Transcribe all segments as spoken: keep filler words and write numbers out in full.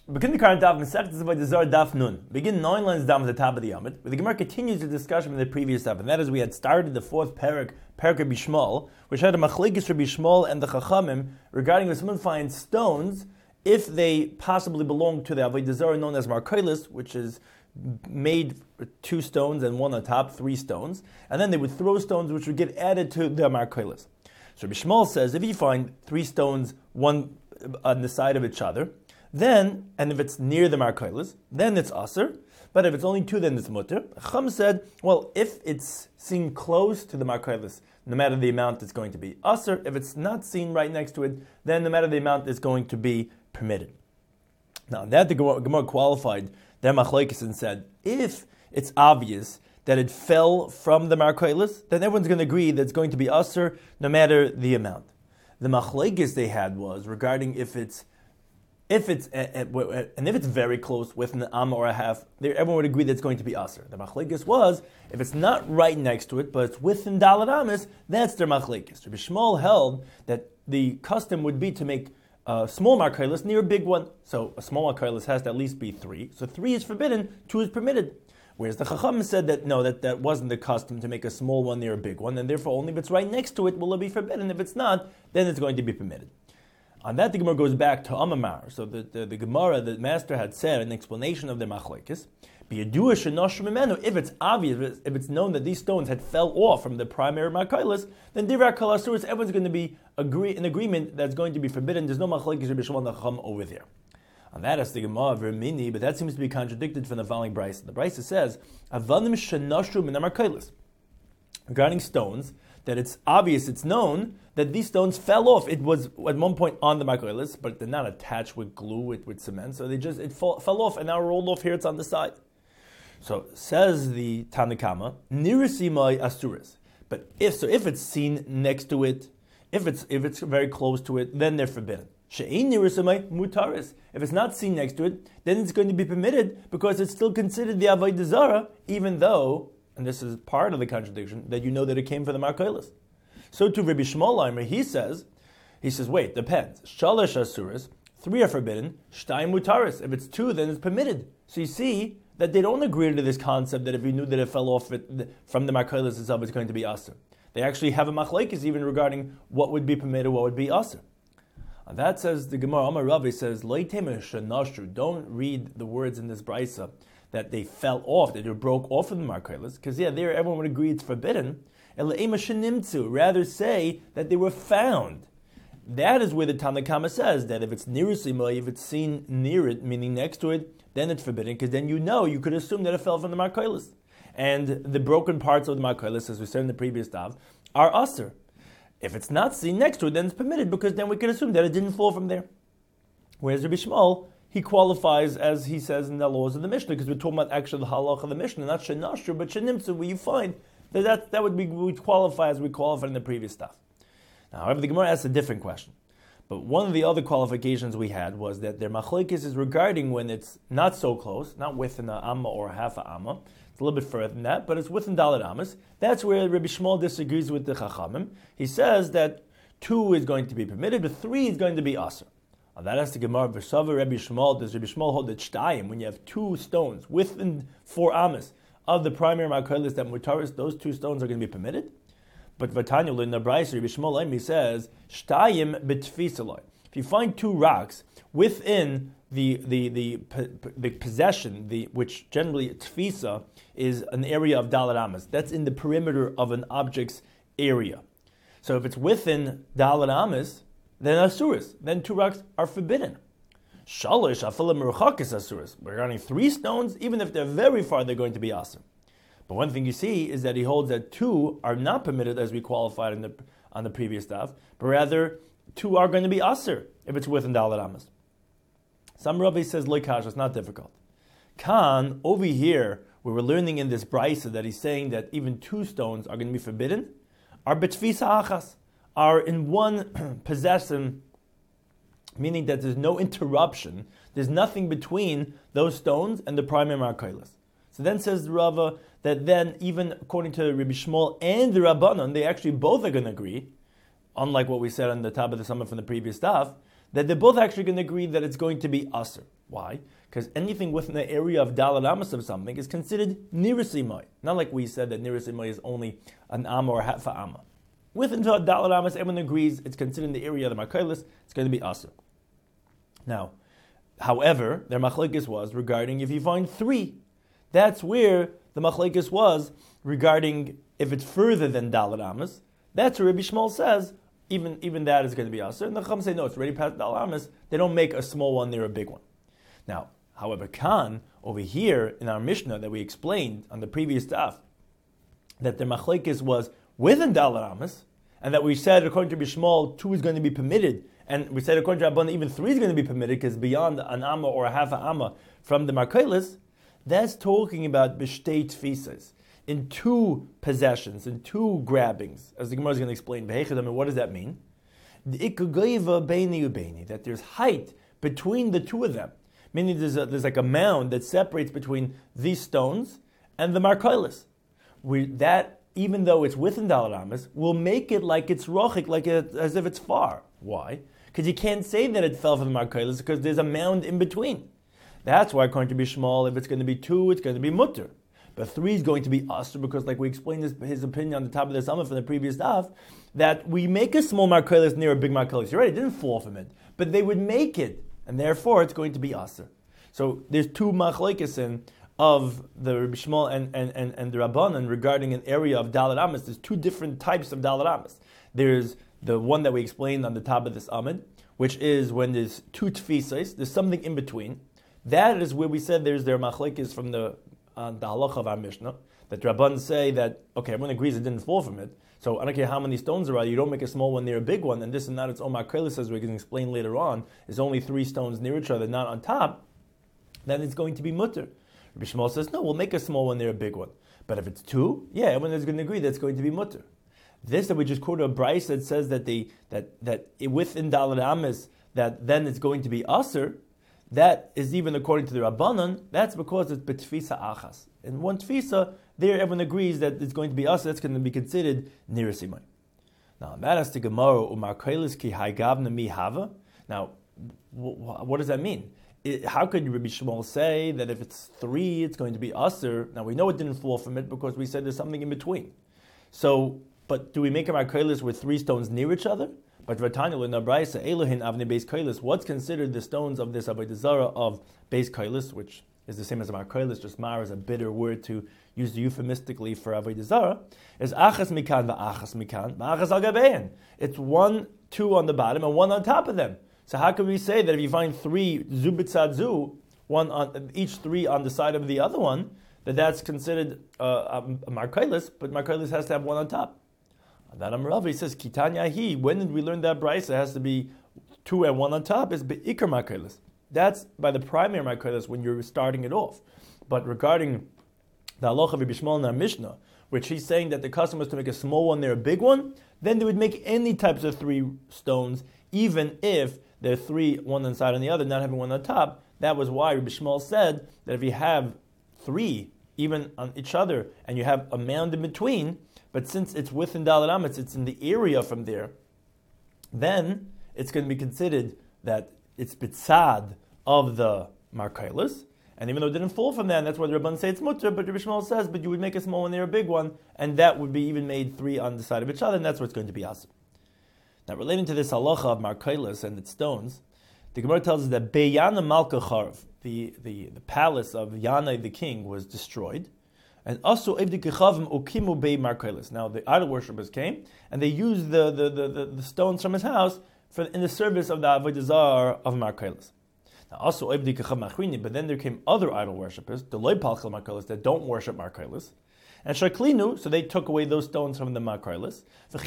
Begin the current daf Masechtas Avodah Zarah daf Nun. Begin nine lines down at the top of the Amud. But the Gemara continues the discussion from the previous daf, and that is we had started the fourth parak, parak Rabbi Shmuel, which had a machlekes Rabbi Shmuel and the Chachamim regarding if someone finds stones, if they possibly belong to the Avodah Zarah known as Markolis, which is made two stones and one on top, three stones, and then they would throw stones which would get added to the Markolis. So Rabbi Shmuel says if you find three stones, one on the side of each other, then, and if it's near the Markolis, then it's Aser. But if it's only two, then it's Mutter. Chum said, well, if it's seen close to the Markolis, no matter the amount, it's going to be Aser. If it's not seen right next to it, then no matter the amount, it's going to be permitted. Now, that the Gemara qualified their machlekes and said, if it's obvious that it fell from the Markolis, then everyone's going to agree that it's going to be Aser, no matter the amount. The machlekes they had was regarding if it's If it's and if it's very close, within an amma or a half, everyone would agree that it's going to be aser. The machlekes was if it's not right next to it, but it's within dalat amas, that's their machlekes. Rabbi Shmuel held that the custom would be to make a small markolis near a big one. So a small markolis has to at least be three. So three is forbidden, two is permitted. Whereas the Chacham said that no, that, that wasn't the custom to make a small one near a big one, and therefore only if it's right next to it will it be forbidden. If it's not, then it's going to be permitted. On that, the Gemara goes back to Amamar. So the, the, the Gemara, the master had said, an explanation of the machlekes, if it's obvious, if it's known that these stones had fell off from the primary markolis, then Divrei Kol Asuros, everyone's going to be agree, in agreement that's going to be forbidden. There's no machlekes Rabbi Shmuel and Chacham over there. On that, as the Gemara, Vermini, but that seems to be contradicted from the following brisa. The brisa says, Avanim shenashru min markolis. Regarding stones, that it's obvious, it's known that these stones fell off. It was at one point on the markolis, but they're not attached with glue, with, with cement, so they just it fall, fell off and now rolled off. Here it's on the side. So says the Tanakama, nirisimai asuris. But if so, if it's seen next to it, if it's if it's very close to it, then they're forbidden. She'ein nirisimai mutaris. If it's not seen next to it, then it's going to be permitted because it's still considered the avodah zara, even though, and this is part of the contradiction, that you know that it came from the markolis. So to Rabbi Shmuel, he says, he says, wait, depends. Shalosh asuras, three are forbidden. Shtayim mutaris. If it's two, then it's permitted. So you see that they don't agree to this concept that if you knew that it fell off it, from the markolis itself, it's going to be aser. They actually have a machlekes even regarding what would be permitted, what would be aser. And that says the Gemara. Amar Ravi says, don't read the words in this brisa that they fell off, that they broke off of the markolis, because yeah, there everyone would agree it's forbidden. Rather say that they were found. That is where the Tanakama says that if it's near Simai, if it's seen near it, meaning next to it, then it's forbidden, because then you know, you could assume that it fell from the markolis. And the broken parts of the markolis, as we said in the previous daf, are aser. If it's not seen next to it, then it's permitted, because then we can assume that it didn't fall from there. Whereas Rabbi Shmuel, he qualifies, as he says in the laws of the Mishnah, because we're talking about actually the halach of the Mishnah, not shenashru, but shenimtzu, where you find that that, that would be would qualify as we qualified in the previous stuff. Now, however, the Gemara asks a different question. But one of the other qualifications we had was that their machlekes is regarding when it's not so close, not within an amma or half a amma. It's a little bit further than that, but it's within dalat ammas. That's where Rabbi Shmuel disagrees with the Chachamim. He says that two is going to be permitted, but three is going to be aser. Now that has the Gemara. V'sava Rabbi Shmuel, does Rabbi Shmuel hold that shtayim, when you have two stones within four ammas of the primary markolis that mutaris, those two stones are going to be permitted? But Vatanya in the Brayser, Rabbi Shmuel Emi says, Shtayim betfisaloi. If you find two rocks within the the the, the possession, the which generally tfisa is an area of dalat amas, that's in the perimeter of an object's area. So if it's within dalat amas, then asuris, then two rocks are forbidden. Shalosh afilim merchakis asuris. Regarding three stones, even if they're very far, they're going to be aser. But one thing you see is that he holds that two are not permitted, as we qualified in the, on the previous stuff, but rather two are going to be aser if it's within dalat amas. Some Rabbi says loikash, it's not difficult. Khan, over here, where we're learning in this brisa that he's saying that even two stones are going to be forbidden, are betfisa achas, are in one possession, meaning that there's no interruption, there's nothing between those stones and the primary markolis. So then says the Rava that then even according to Rabbi Shmuel and the Rabbanon, they actually both are going to agree, unlike what we said on the top of the summit from the previous stuff, that they're both actually going to agree that it's going to be aser. Why? Because anything within the area of dalad amas of something is considered nirasimai. Not like we said that nirasimai is only an amma or half a amma. Within dalad amas, everyone agrees it's considered in the area of the markeilis, it's going to be aser. Now, however, their machlekes was regarding if you find three. That's where the machlekes was regarding if it's further than dalad amas. That's where Rabbi Shmuel says even, even that is going to be aser. And the Chacham say no, it's already past dalad amas. They don't make a small one near a big one. Now, however, Khan over here in our Mishnah that we explained on the previous daf that the machlekes was within dalad amas, and that we said according to Rabbi Shmuel two is going to be permitted. And we said according to Rabban, even three is going to be permitted because beyond an amma or a half a amma from the markeilis, that's talking about b'shtei tfisas, in two possessions, in two grabbings, as the Gemara is going to explain. And what does that mean? That there's height between the two of them, meaning there's, a, there's like a mound that separates between these stones and the markeilis. We that even though it's within dalad amas, will make it like it's rochik, like it, as if it's far. Why? Because you can't say that it fell from the markeilis because there's a mound in between. That's why according to Bishmal, if it's going to be two, it's going to be mutter. But three is going to be asr because, like we explained his, his opinion on the top of the summit from the previous daf, that we make a small markeilis near a big markeilis. You're right, it didn't fall from it, but they would make it, and therefore it's going to be asr. So there's two machlekes of the Rabbi Shmuel and, and, and, and the Rabbanan regarding an area of dalad amas. There's two different types of dalad amas. There's the one that we explained on the top of this amid, which is when there's two tfisas, there's something in between. That is where we said there's their machlekes from the uh, the halacha of our Mishnah, that Rabban say that, okay, everyone agrees it didn't fall from it, so I don't care how many stones there are, you don't make a small one near a big one, and this and that, it's Omar Krelis, as we can explain later on, is only three stones near each other, not on top, then it's going to be mutter. Rabbi Shmuel says, no, we'll make a small one near a big one. But if it's two, yeah, everyone is going to agree that's going to be mutter. This that we just quoted a Bryce that says that the that that within dalad amas that then it's going to be aser, that is even according to the Rabbanan. That's because it's betfisa achas. In one tfisa, there everyone agrees that it's going to be aser. That's going to be considered nirasimai. Now that has to Gemara umar kailis ki haygavna mi hava. Now, what does that mean? It, how could Rabbi Shmuel say that if it's three, it's going to be aser? Now we know it didn't fall from it because we said there's something in between. So. But do we make a markeilis with three stones near each other? But Vatanya l'nabraisa elohin avnei beis kailis. What's considered the stones of this avodah zarah of beis kailis, which is the same as a markeilis, just mar is a bitter word to use euphemistically for avodah zarah, is achas mikan va'achas mikan va'achas al gabein. It's one, two on the bottom and one on top of them. So how can we say that if you find three zu b'tzad zu, one on each three on the side of the other one, that that's considered uh, a markeilis, but markeilis has to have one on top? That Amrav, he says, Kitanya hi, when did we learn that Bryce? It has to be two and one on top, is be'ikar markeilis. That's by the primary markeilis when you're starting it off. But regarding the halacha of Rabbi Shmuel in our Mishnah, which he's saying that the custom was to make a small one, there a big one, then they would make any types of three stones, even if they're three, one on the side and the other, not having one on top. That was why Rabbi Shmuel said that if you have three, even on each other, and you have a mound in between, but since it's within dalad amas, it's in the area from there, then it's going to be considered that it's bitzad of the markeilis, and even though it didn't fall from that, and that's why the Rabban say it's mutter, but Rabbi Shmuel says, but you would make a small one there, a big one, and that would be even made three on the side of each other, and that's what's going to be asr. Now, relating to this halacha of markeilis and its stones, the Gemara tells us that Beyana Malka Charv, the, the, the palace of Yanai the king, was destroyed. And also, now the idol worshippers came and they used the, the, the, the, the stones from his house for in the service of the avodah zarah of markeilis. Now also, but then there came other idol worshippers, the loy palchel markeilis, that don't worship markeilis, and shaklinu, so they took away those stones from the markeilis.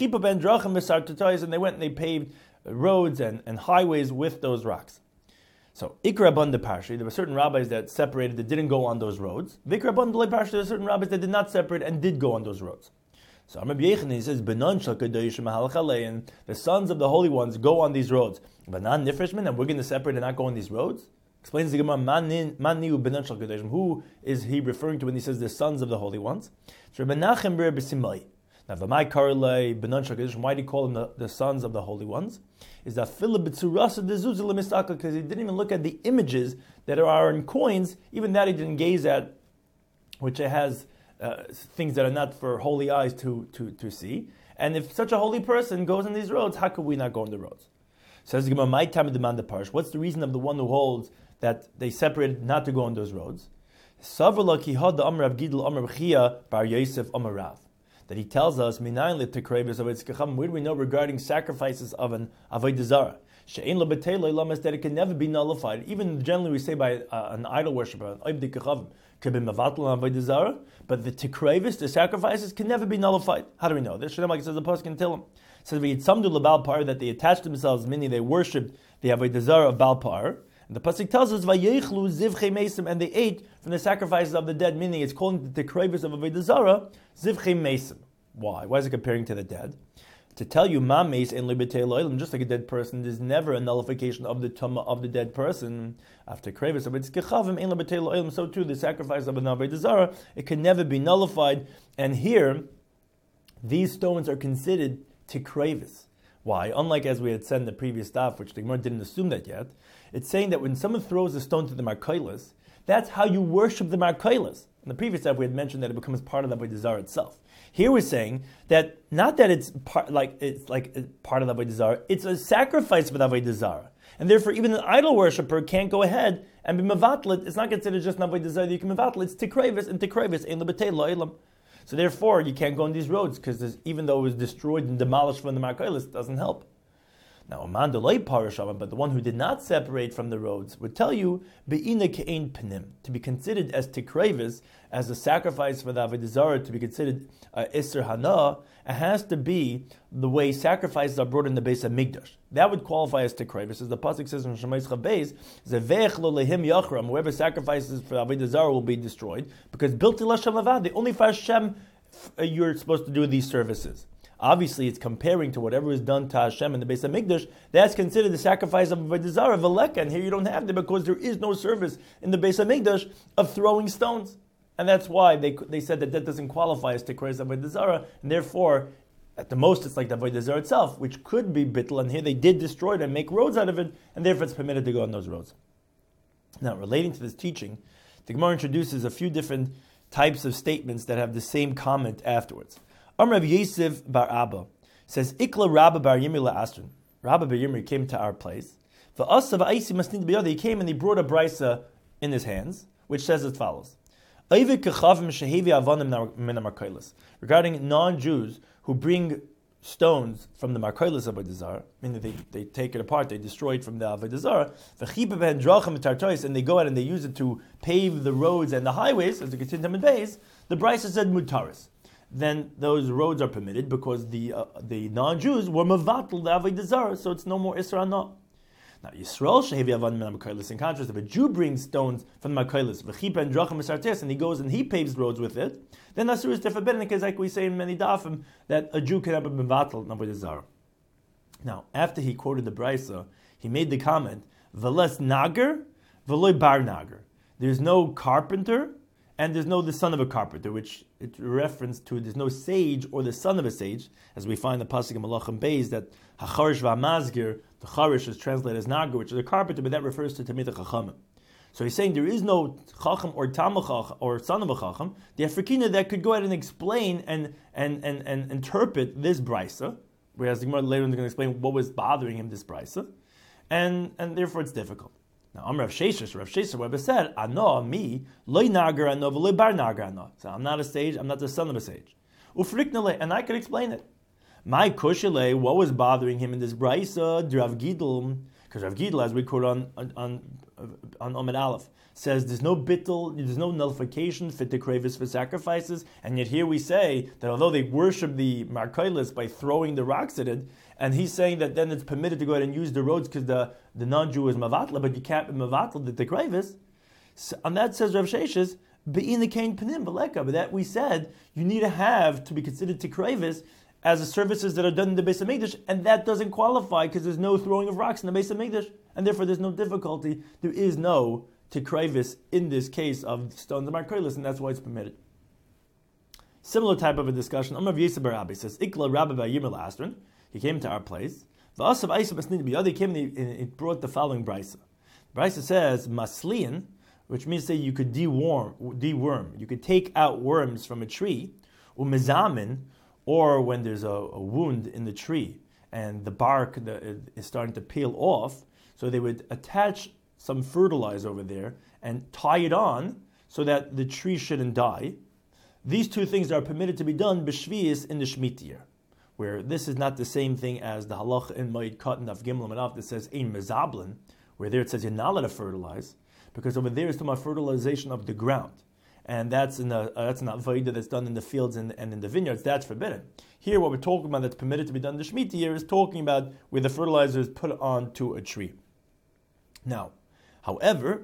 And they went and they paved roads and, and highways with those rocks. So, Ikra Banda Parshi, there were certain rabbis that separated that didn't go on those roads. Vikra Banda Parshi, there were certain rabbis that did not separate and did go on those roads. So, Rabbi Yechon, he says, Benon Shal Kadosh Mahalach, and the sons of the holy ones go on these roads. Banan Nifreshman, and we're going to separate and not go on these roads? Explains the Gemara, Maniu Benon Shal Kadosh. Who is he referring to when he says the sons of the holy ones? So, Rabbi Nachem Ber B'Simai. Now, V'mai Karle Benon Shakadosh, why do you call them the, the sons of the holy ones? Is that Philip B'tzurasa Dezuzah L'Mistaka, because he didn't even look at the images that are in coins, even that he didn't gaze at, which it has uh, things that are not for holy eyes to, to, to see. And if such a holy person goes on these roads, how could we not go on the roads? Says the Gemara, "My time demand the parish." What's the reason of the one who holds that they separated not to go on those roads? Savrla ki had the Amar of Gidl Amar B'chia Bar Yosef Amar Rav. That he tells us, Minayin l'tekrevis of Yitzchakam, where do we know regarding sacrifices of an avodah zarah? She'ein l'betei lamas, that it can never be nullified. Even generally we say by uh, an idol worshiper, an oibdi kechavim, could be mevatel on avodah zarah, but the tekrevis, the sacrifices, can never be nullified. How do we know this? Shalom, like it says the pasuk in Tehillim. It says v'yitzamdu l'bal par, that they attached themselves, meaning they worshipped the avodah zarah of Baal par. And the pasuk tells us vayechlu zivchei mesim, and they ate from the sacrifices of the dead, meaning it's calling the tekrevis of avodah zarah zivchei mesim. Why? Why is it comparing to the dead? To tell you, ma meis en libetei lo'ilim, just like a dead person, there's never a nullification of the tumah of the dead person. After krevis of its kechavim en libetei lo'ilim, so too the sacrifice of an avodah zarah, it can never be nullified. And here, these stones are considered tikrevis. Why? Unlike as we had said in the previous daf, which the Gemara didn't assume that yet, it's saying that when someone throws a stone to the markailas, that's how you worship the markailas. In the previous daf, we had mentioned that it becomes part of the avodah zarah itself. Here we're saying that not that it's part like it's like part of the avodah zarah, it's a sacrifice for the avodah zarah, and therefore even an idol worshiper can't go ahead and be mevatlet. It's not considered just an avodah zarah that you can mevatlet. It's tikrevis, and tikrevis in lebetei lo'ilam. So therefore you can't go on these roads because even though it was destroyed and demolished from the markailas, it doesn't help. Now, a man delay parasham, but the one who did not separate from the roads would tell you be'ina ke'ein penim, to be considered as tikrevis, as a sacrifice for the avodah zarah, to be considered uh, iser hana. It has to be the way sacrifices are brought in the Beis Hamikdash. That would qualify as tikrevis, as the pasuk says in Shemais Chavbeis, zevech lo lehim yachram. Whoever sacrifices for avodah zarah will be destroyed because built Hashem lavad. The only for Hashem you're supposed to do these services. Obviously, it's comparing to whatever is done to Hashem in the Beis Hamikdash. That's considered the sacrifice of avodah zarah, veleka, and here you don't have that because there is no service in the Beis Hamikdash of throwing stones, and that's why they they said that that doesn't qualify as tikreis avodah zarah, and therefore, at the most, it's like the avodah zarah itself, which could be bittul, and here they did destroy it and make roads out of it, and therefore it's permitted to go on those roads. Now, relating to this teaching, the Gemara introduces a few different types of statements that have the same comment afterwards. Amr Rav Yosef bar Abba says, Ikla Rabba bar Yirmi la'asrin. Rabba bar Yirmi came to our place. V'asa v'aisi masnid b'yada. He came and he brought a brisa in his hands, which says as follows. Regarding non-Jews who bring stones from the markailas of avodah zarah, meaning they, they take it apart, they destroy it from the avodah zarah, and they go out and they use it to pave the roads and the highways, as the Ketintam and Beis, the brisa said mutaris. Then those roads are permitted because the uh, the non-Jews were mevatel the avodah zarah, so it's no more isra no. Now Yisrael shehevi avanim min markailas. In contrast, if a Jew brings stones from the markailas, v'chipa and drachim esartes, and he goes and he paves roads with it, then asur is forbidden because, like we say in many dafim, that a Jew can have a mevatel avodah zarah. Now, after he quoted the brisa, he made the comment: "V'les nager, v'loy bar nager." There's no carpenter. And there's no the son of a carpenter, which it reference to there's no sage or the son of a sage, as we find the pasuk in Malachim Beis that hacharish v'amazgir, the charish is translated as nagar, which is a carpenter, but that refers to Talmidei Chachamim. So he's saying there is no chacham or talmid chacham or son of a chacham, the Afrikina that could go ahead and explain and and and, and interpret this brisa, whereas the Gemara later on is going to explain what was bothering him this brisa, and and therefore it's difficult. Now, I'm Rav Sheshes. Rav Sheshes, Rebbe said, "Ano me loy nagar ano v'loy bar nagar ano." So I'm not a sage. I'm not the son of a sage. Ufriknele, and I can explain it. My kushele, what was bothering him in this brisa? Rav Gidl, because Rav Gidl, as we quote on on on, on Omid Aleph, says there's no bittul, there's no nullification for tikrevis for sacrifices, and yet here we say that although they worship the markailas by throwing the rocks at it, and he's saying that then it's permitted to go ahead and use the roads because the, the non-Jew is mavatla, but you can't be mavatla the tikrevis. So, and that says Rav Sheshes, be'in the kain panim v'leka, but that we said you need to have to be considered tikrevis as the services that are done in the Beis Hamikdash, and that doesn't qualify because there's no throwing of rocks in the Beis Hamikdash, and therefore there's no difficulty. There is no tikrevis in this case of stones of markailas, and that's why it's permitted. Similar type of a discussion. Amar Yisrael bar Rabbi says, Ikla Rabbi by Yimel Astron. He came to our place. The Asav Aisab Asnid B'Yad, he came and it brought the following brisa. The brisa says, Maslian, which means that you could deworm, deworm. You could take out worms from a tree, umezamin, or when there's a, a wound in the tree and the bark the, is starting to peel off, so they would attach some fertilizer over there and tie it on so that the tree shouldn't die. These two things are permitted to be done b'shvius in the Shemitah year, where this is not the same thing as the halacha in Moed Katan of Gimel Manav that says ein mezablin, where there it says you're not allowed to fertilize, because over there is talking about fertilization of the ground, and that's in the uh, that's an avodah that's done in the fields and, and in the vineyards. That's forbidden. Here, what we're talking about that's permitted to be done in the Shemitah year is talking about where the fertilizer is put onto a tree. Now, however,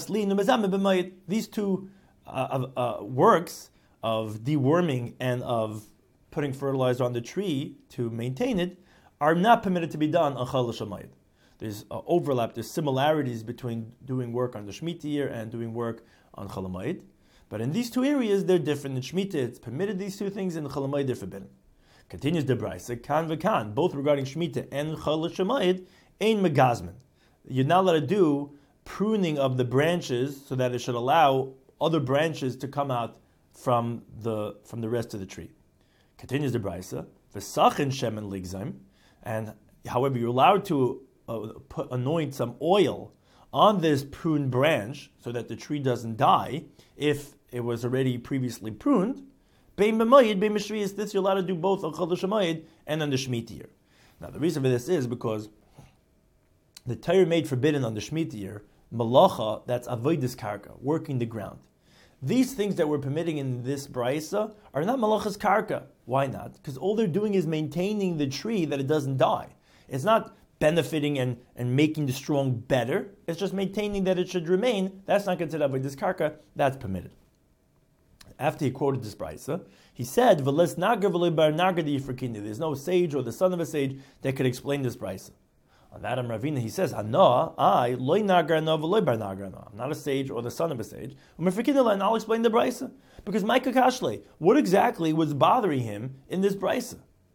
these two uh, uh, works of deworming and of putting fertilizer on the tree to maintain it are not permitted to be done on Chol Shamayid. There's uh, overlap, there's similarities between doing work on the Shemitah year and doing work on Chol Hamoed. But in these two areas, they're different. In Shemitah, it's permitted these two things, in Chol Hamoed, they're forbidden. Continues the Brisa, Kan v'kan, both regarding Shemitah and Chol Hamoed, ein megazman. You're not allowed to do pruning of the branches so that it should allow other branches to come out from the from the rest of the tree. Continues the Brisa, v'sachin shemen ligzaim, and however, you're allowed to uh, put, anoint some oil on this pruned branch so that the tree doesn't die if it was already previously pruned. Bein b'mayid, bein b'shviyas, this you're allowed to do both on Chol Hamoed and on the Shemitah year. Now, the reason for this is because the Torah made forbidden on the Shemitah year, malacha, that's avodas karka, working the ground. These things that we're permitting in this brisa are not malachas karka. Why not? Because all they're doing is maintaining the tree that it doesn't die. It's not benefiting and, and making the strong better. It's just maintaining that it should remain. That's not considered avodas karka. That's permitted. After he quoted this brisa, he said, "V'les nagar v'le bar nagar d'yifrakini." There's no sage or the son of a sage that could explain this brisa. On that Ravina, he says, "Hana, I loy nagar no v'loy bar nagar no." I'm not a sage or the son of a sage. And I'll explain the brisa because Micah Kashle, what exactly was bothering him in this brisa?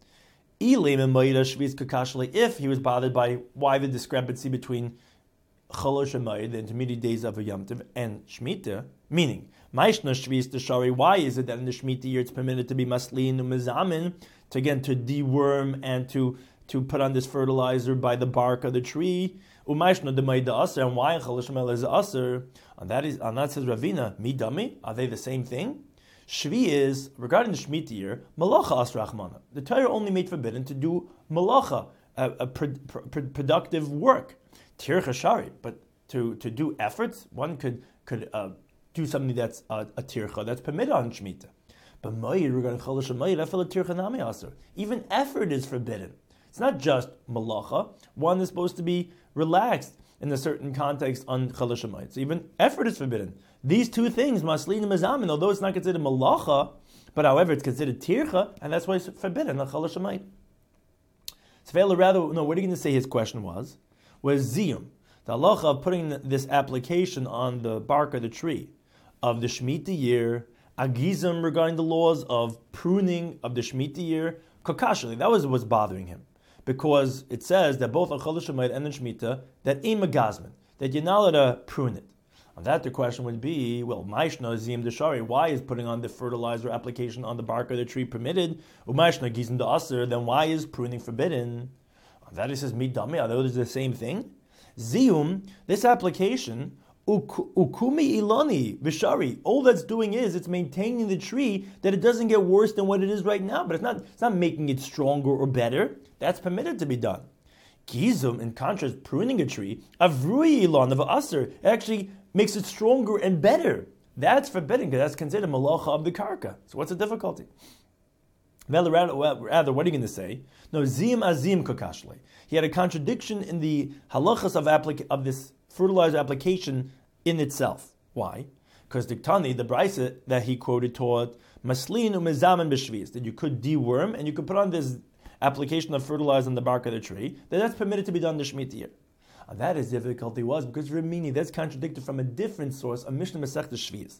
If he was bothered by why the discrepancy between Chol Hamoed, the intermediate days of a Yom Tov, and Shemitah, meaning, why is it that in the Shemitah year it's permitted to be maslin and mezamin, to again to deworm and to to put on this fertilizer by the bark of the tree? And why in Chol Hamoed is aser? And that is, and that says Ravina, mi dami, are they the same thing? Shvi is, regarding the Shemitah year, malacha asrachmana. The Torah only made forbidden to do malacha, a, a pro, pro, productive work. Tircha shari, but to, to do efforts, one could could uh, do something that's uh, a tircha, that's permitted on Shemitah. But mayid, regarding Chol Hamoed, efel tircha nami aser. Even effort is forbidden. It's not just malacha. One is supposed to be relaxed in a certain context on Chol Hamoed. So even effort is forbidden. These two things, maslin and mezamin, although it's not considered malacha, but however it's considered tircha, and that's why it's forbidden on Chol Hamoed. Svela, rather, no, what are you going to say his question was? Was ziyum, the halacha of putting this application on the bark of the tree of the Shemitah year, agizim regarding the laws of pruning of the Shemitah year, kokashali, that was what's bothering him. Because it says that both on Chol Hamoed and in Shemitah, that ein megazman, that you're not allowed to prune it. On that, the question would be, well, Maishna Ziyim Deshari, why is putting on the fertilizer application on the bark of the tree permitted? Umaishna Gizim Aser, then why is pruning forbidden? On that, he says, Midami, are those the same thing? Ziyum, this application, Ukumi Ilani Vishari, all that's doing is it's maintaining the tree that it doesn't get worse than what it is right now, but it's not, it's not making it stronger or better. That's permitted to be done. Gizum, in contrast, pruning a tree, Avrui Ilan of Aser, it actually makes it stronger and better. That's forbidden because that's considered malacha of the karka. So what's the difficulty? Well, rather, rather what are you going to say? No, zim azim kakashle. He had a contradiction in the halachas of, applica- of this fertilizer application in itself. Why? Because the Tani, the brisa that he quoted, taught maslin umezamen b'shvius, that you could deworm and you could put on this application of fertilizer on the bark of the tree, that that's permitted to be done in the Shemitah year. And that is difficulty was because Ramini, that's contradicted from a different source, a Mishnah Masechta Shvius.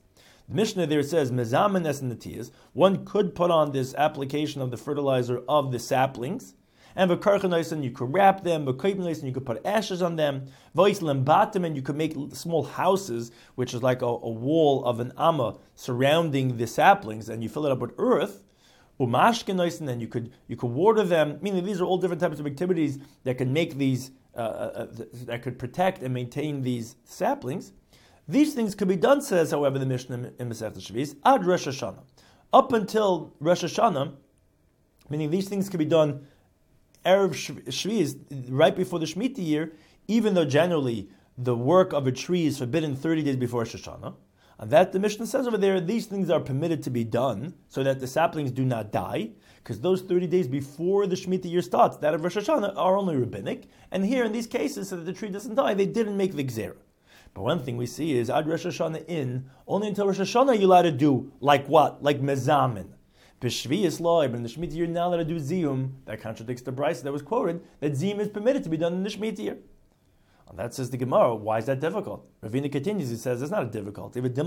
The Mishnah there says, mezamen es netiyas, one could put on this application of the fertilizer of the saplings, and v'karchanoisen, you could wrap them, v'koipnoisen, you could put ashes on them, v'ois lembatim, and you could make small houses, which is like a, a wall of an amma surrounding the saplings, and you fill it up with earth, umashkenoisen, and you could you could water them, meaning these are all different types of activities that can make these, uh, uh, that could protect and maintain these saplings. These things could be done, says, however, the Mishnah in Masechta Shvius, ad Rosh Hashanah. Up until Rosh Hashanah, meaning these things could be done Erev Shvius, right before the Shemitah year, even though generally the work of a tree is forbidden thirty days before Rosh Hashanah. And that the Mishnah says over there, these things are permitted to be done so that the saplings do not die, because those thirty days before the Shemitah year starts, that of Rosh Hashanah, are only rabbinic. And here in these cases, so that the tree doesn't die, they didn't make the Gzera. But one thing we see is, ad Rosh Hashanah in, only until Rosh Hashanah you're allowed to do, like what? Like mezamen. B'shviyas loy, but in the Shemitah year you're not allowed to do ziyum. That contradicts the Brisa that was quoted, that ziyum is permitted to be done in the Shemitah year. And that says the Gemara, why is that difficult? Ravina continues, he says, it's not a difficulty. That the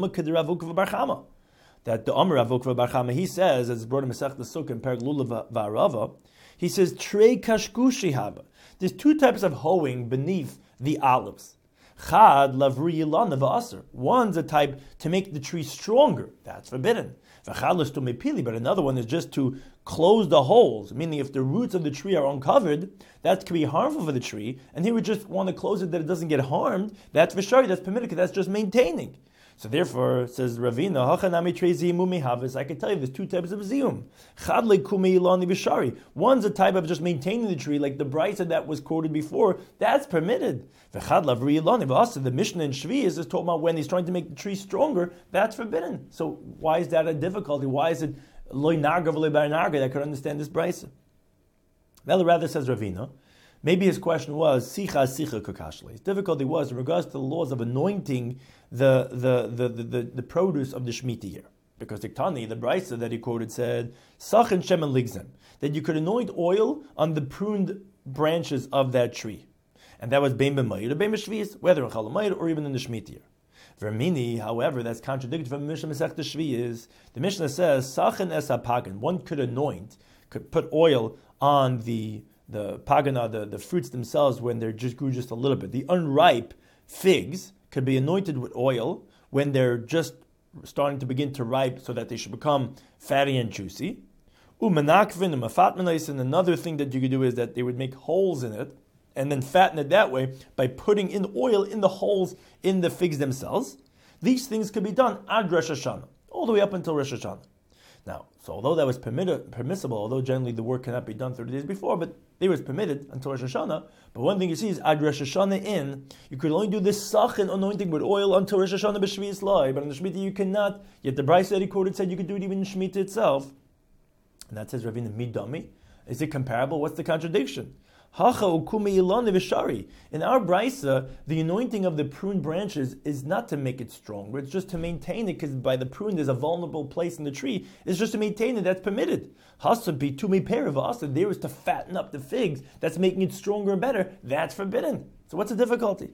Amar Rav Ukva Bar Chama, he says, as brought in Masechta Sukkah in Perek Lulav Va'arava, he says, Trei kashkushi haba. There's two types of hoeing beneath the olives. Chad lavri yilana v'aser. One's a type to make the tree stronger. That's forbidden. V'chad to mepili, but another one is just to close the holes, meaning if the roots of the tree are uncovered, that could be harmful for the tree, and he would just want to close it that it doesn't get harmed. That's v'shari, that's permitted, because that's just maintaining. So therefore, says Ravina, hachanami trei ziyum mihavis. I can tell you there's two types of ziyum. Chad lekumei ilani v'shari. One's a type of just maintaining the tree, like the brisa that was quoted before. That's permitted. V'chad lavri ilani v'asa. The Mishnah in Shvius is talking about when he's trying to make the tree stronger. That's forbidden. So why is that a difficulty? Why is it loy narga v'loy bar narga that could understand this brisa? Well, rather says Ravina. Maybe his question was, Sicha Sicha Kakashli. His difficulty was in regards to the laws of anointing the the, the, the, the, the produce of the Shemitah year. Because the Tani, the Brisa that he quoted, said, Sachin Shemen Ligzem, that you could anoint oil on the pruned branches of that tree. And that was Bein B'Mayid or Bein B'Shvius, whether in Chalamayid or even in the Shemitah year. Vermini, however, that's contradicted from Mishnah Masechta Shvius. The Mishnah says, Sachin Es HaPagan, one could anoint, could put oil on the the pagana, the, the fruits themselves, when they just grew just a little bit. The unripe figs could be anointed with oil when they're just starting to begin to ripe, so that they should become fatty and juicy. Umanakvin and mafatmanais, and another thing that you could do is that they would make holes in it and then fatten it that way by putting in oil in the holes in the figs themselves. These things could be done ad Rosh Hashanah, all the way up until Rosh Hashanah. Now, so although that was permitted, permissible, although generally the work cannot be done thirty days before, but it was permitted until Rosh Hashanah. But one thing you see is ad Rosh Hashanah in, you could only do this sachin anointing with oil until Rosh Hashanah b'shvius lai, but in the Shemitah you cannot. Yet the Brisa that he quoted said you could do it even in Shemitah itself. And that says Ravina midami. Is it comparable? What's the contradiction? Hacha ukumi ilani v'shari. In our brisa, the anointing of the pruned branches is not to make it stronger; it's just to maintain it. Because by the prune, there's a vulnerable place in the tree. It's just to maintain it. That's permitted. Hasa bitumi perivasa. There is to fatten up the figs. That's making it stronger and better. That's forbidden. So what's the difficulty?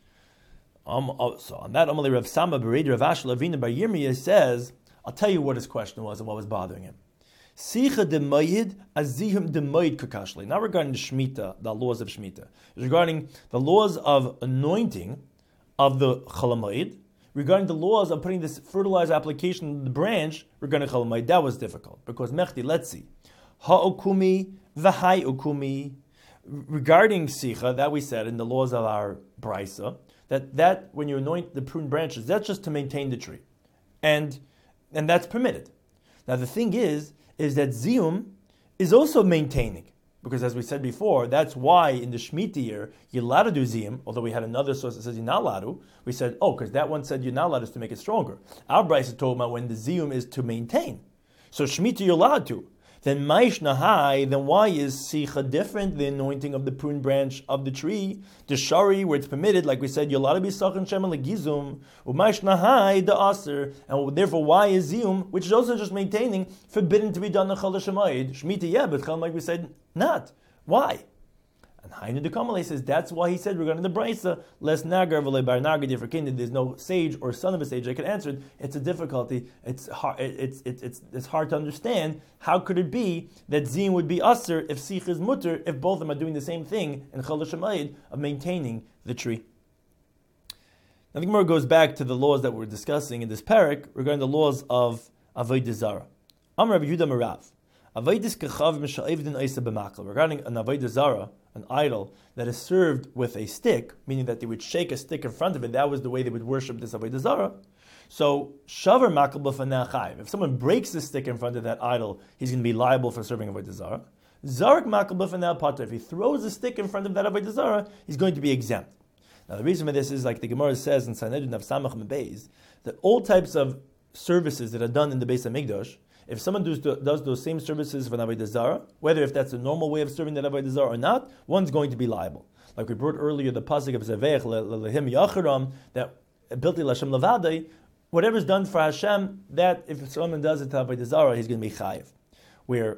Um, oh, so on that, Amalei Rav Sama Beredi Rav Ashi Lavina Bar Yirmiyah says, I'll tell you what his question was and what was bothering him. Sicha de mayid azihim de mayid kakashli. Not regarding the Shemitah, the laws of Shemitah. It's regarding the laws of anointing of the chalamayid. Regarding the laws of putting this fertilizer application in the branch regarding chalamayid, that was difficult. Because mechti, let's see. Ha'okumi v'hai okumi. Regarding sicha, that we said in the laws of our brisa, that, that when you anoint the pruned branches, that's just to maintain the tree. And, and that's permitted. Now the thing is, is that ziyum is also maintaining. Because as we said before, that's why in the Shemitah year, you're allowed to do ziyum, although we had another source that says you're not allowed to. We said, oh, because that one said you're not allowed to make it stronger. Our Brisa is talking about when the ziyum is to maintain. So Shemitah you're allowed to. Then maish nahai, then why is sicha different, the anointing of the prune branch of the tree? The shari, where it's permitted, like we said, you're allowed to be sachin shemen legizum, umaish nahai the aser, and therefore why is ziyum, which is also just maintaining, forbidden to be done in chal shemayid? Shemitah, yeah, but chal, like we said, not. Why? And Hainu de Kamalei says that's why he said regarding the Brisa, less nagar v'le bar nagar different. There's no sage or son of a sage. I could answer it. It's a difficulty. It's hard. It's it's it's it's hard to understand. How could it be that zin would be usher if sich is mutter if both of them are doing the same thing in Chol Shemayid of maintaining the tree? Now the Gemara goes back to the laws that we're discussing in this parak regarding the laws of Avodah Zarah. Amar Rabbi Yehuda Marav. Avodas kachav misha'evdin oisa b'makal. Regarding an Avodah Zarah, an idol that is served with a stick, meaning that they would shake a stick in front of it, that was the way they would worship this Avodah Zarah. So, shavar makal b'fanei chayiv. If someone breaks the stick in front of that idol, he's going to be liable for serving Avodah Zarah. Zarak makal b'fanei pater. If he throws a stick in front of that Avodah Zarah, he's going to be exempt. Now, the reason for this is, like the Gemara says in Sanhedrin of Samach Mebeis, that all types of services that are done in the Beis HaMikdash, if someone does, does those same services for an Avodah Zarah, whether if that's a normal way of serving that Avodah Zarah or not, one's going to be liable. Like we brought earlier, the pasuk of Zavech lehim yacharam, that bilti l'Hashem levadei, whatever's done for Hashem, that if someone does it to Avodah Zarah, he's going to be chayiv. Where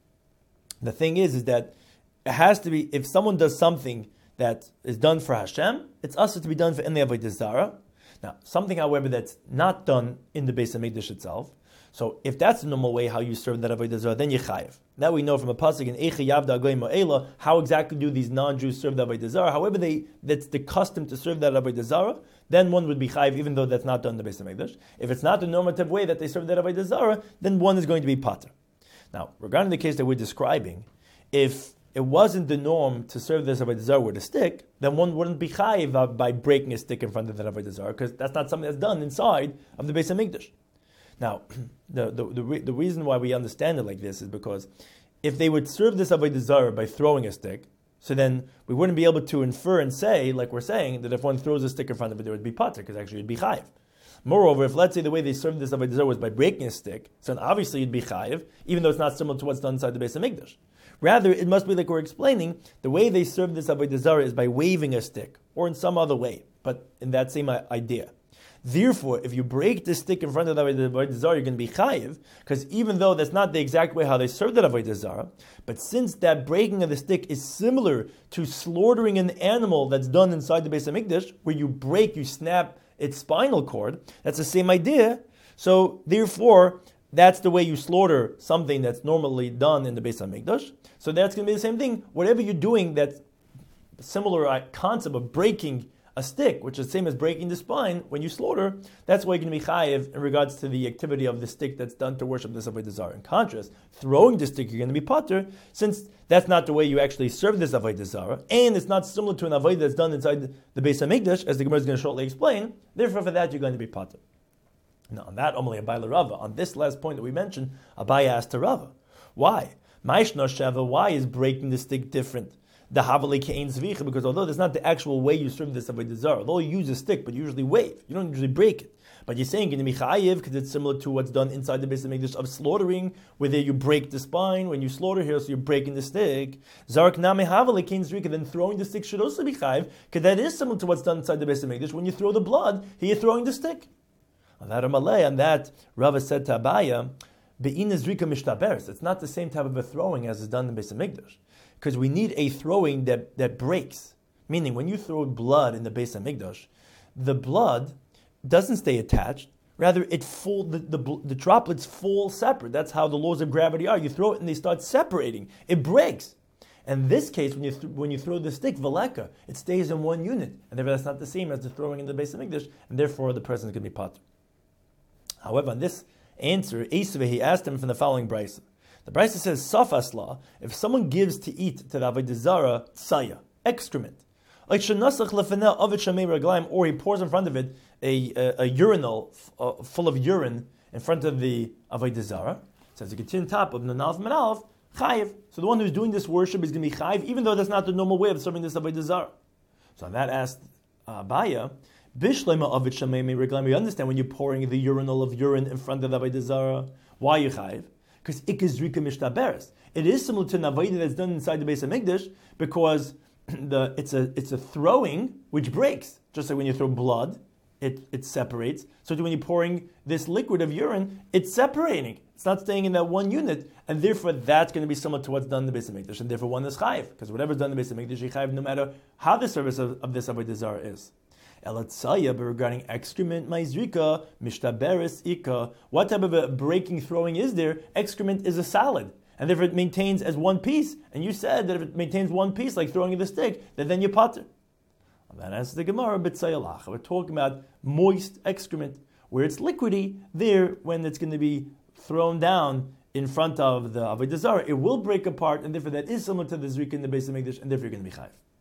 the thing is, is that it has to be, if someone does something that is done for Hashem, it's also to be done for any Avodah Zarah. Now, something, however, that's not done in the Beis HaMikdash itself. So, if that's the normal way how you serve that Avodah Zarah, then you chayiv. Now we know from a pasuk in Eicha Yavda Agoy Mo'ela how exactly do these non-Jews serve the Avodah Zarah. However, they that's the custom to serve that Avodah Zarah, then one would be chayiv, even though that's not done in the Beis HaMikdash. If it's not the normative way that they serve that Avodah Zarah, then one is going to be pater. Now, regarding the case that we're describing, if it wasn't the norm to serve this Avodah Zarah with a stick, then one wouldn't be chayiv by breaking a stick in front of that Avodah Zarah, because that's not something that's done inside of the Beis HaMikdash. Now, the, the the the reason why we understand it like this is because if they would serve this Avodah Zarah by throwing a stick, so then we wouldn't be able to infer and say, like we're saying, that if one throws a stick in front of it, there would be pater, because actually it would be chayiv. Moreover, if let's say the way they served this Avodah Zarah was by breaking a stick, so then obviously it'd be chayiv, even though it's not similar to what's done inside the Beis HaMikdash. Rather, it must be like we're explaining, the way they serve this Avodah Zarah is by waving a stick, or in some other way, but in that same idea. Therefore, if you break the stick in front of the Avodah Zarah, you're going to be chayiv, because even though that's not the exact way how they serve that Avodah Zarah, but since that breaking of the stick is similar to slaughtering an animal that's done inside the Beis HaMikdash, where you break, you snap its spinal cord, that's the same idea. So, therefore, that's the way you slaughter something that's normally done in the Beis HaMikdash. So that's going to be the same thing. Whatever you're doing, that's similar concept of breaking a stick, which is the same as breaking the spine, when you slaughter, that's why you're going to be chayiv in regards to the activity of the stick that's done to worship this Avodah Zarah. In contrast, throwing the stick, you're going to be pater, since that's not the way you actually serve this Avodah Zarah, and it's not similar to an Avodah that's done inside the Beis HaMikdash, as the Gemara is going to shortly explain. Therefore, for that, you're going to be pater. Now, on that, Amalei Abai Rava, on this last point that we mentioned, Abai asked to Rava, why? Maishno Shava, why is breaking the stick different? The Havali Ke'ein Zvicha, because although that's not the actual way you serve this Avodah Zarah, although you use a stick, but you usually wave, you don't usually break it. But you're saying going to be chayiv because it's similar to what's done inside the Beis HaMikdash of slaughtering, where there you break the spine when you slaughter here, so you're breaking the stick. Zarek Name Havali Ke'ein Zvicha, then throwing the stick should also be chayiv, because that is similar to what's done inside the Beis HaMikdash. When you throw the blood, here you're throwing the stick. On that Amalei, on that, Rava said to Abaya, Be'in Zrika Mishtaberes. It's not the same type of a throwing as is done in the Beis HaMikdash. Because we need a throwing that, that breaks. Meaning, when you throw blood in the Beis HaMikdash, the blood doesn't stay attached. Rather, it fall, the, the, the droplets fall separate. That's how the laws of gravity are. You throw it and they start separating. It breaks. In this case, when you th- when you throw the stick, veleka, it stays in one unit. And therefore, that's not the same as the throwing in the Beis HaMikdash. And therefore, the person is going to be pater. However, on this answer, Esaveh, he asked him from the following brisa. The brisa says, Safasla, if someone gives to eat to the Avodah Zarah, tsaya, excrement, like shenasach lefenel avet shamei raglaim, or he pours in front of it a, a, a urinal uh, full of urine in front of the Avodah Zarah, it says, you continue on top of Nanalf Menalf, chayiv. So the one who's doing this worship is going to be chayiv, even though that's not the normal way of serving this Avodah Zarah. So on that asked uh, Abaya, Bishlema avet shamei raglaim, you understand when you're pouring the urinal of urine in front of the Avodah Zarah, why you chayiv? Because ikizrika mishtaberes. It is similar to an avodah that's done inside the Beis HaMikdash because the it's a it's a throwing which breaks. Just like when you throw blood, it, it separates. So when you're pouring this liquid of urine, it's separating. It's not staying in that one unit and therefore that's going to be similar to what's done in the Beis Hamikdash, and therefore one is chayiv, because whatever's done in the Beis Hamikdash, you chayiv no matter how the service of, of this avodah zarah is. Elatzaya, but regarding excrement, maizrika, mishtaberes ika, what type of a breaking, throwing is there? Excrement is a solid, and therefore it maintains as one piece. And you said that if it maintains one piece, like throwing the stick, that then you potter. That answers the Gemara, b'tzayalach. We're talking about moist excrement, where it's liquidy. There, when it's going to be thrown down in front of the avodah zarah, it will break apart, and therefore that is similar to the zrika in the Beis Hamikdash, and therefore you're going to be chayiv.